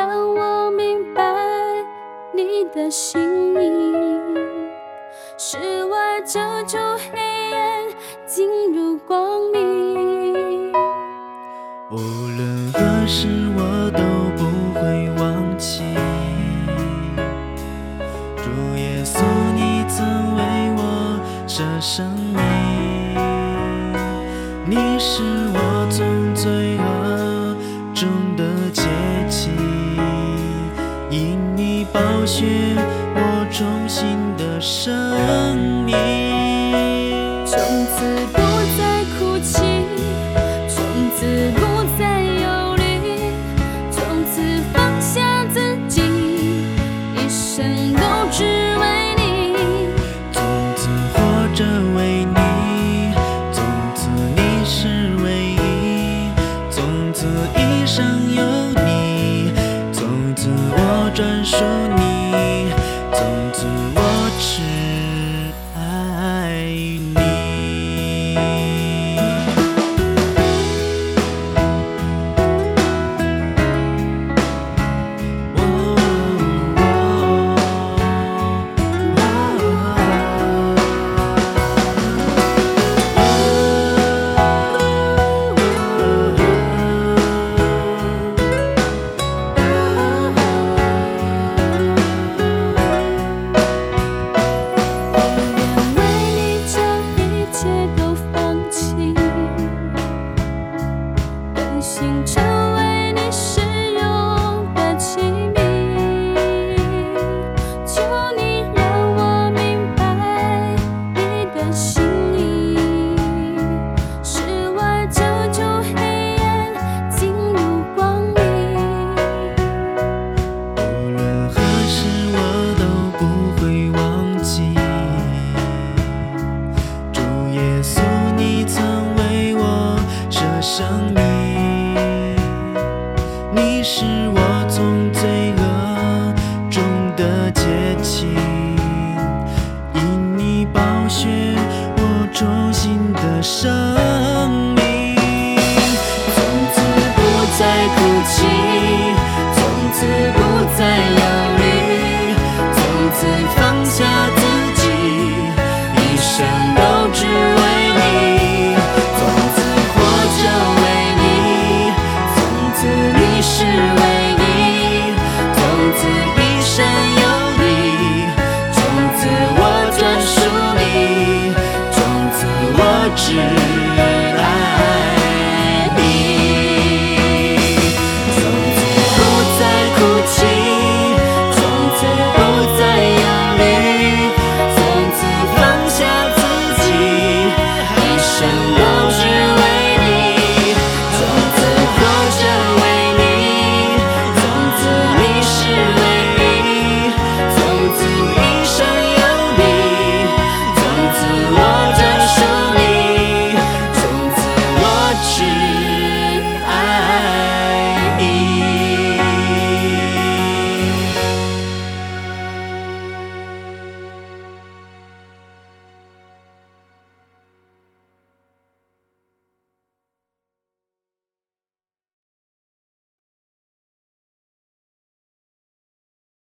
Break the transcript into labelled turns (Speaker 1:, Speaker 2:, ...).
Speaker 1: 让我明白你的心意，是外遮住黑夜，进入光明。
Speaker 2: 无论何时，我都不会忘记，主耶稣，你曾为我舍生命，你是我从罪恶中的洁净，因你宝血，我重新的生命。
Speaker 1: 从此不再哭泣，从此不再忧虑，从此放下自己，一生都只为你。
Speaker 2: 从此活着为你，从此你是唯一，从此一生有你，从此我专属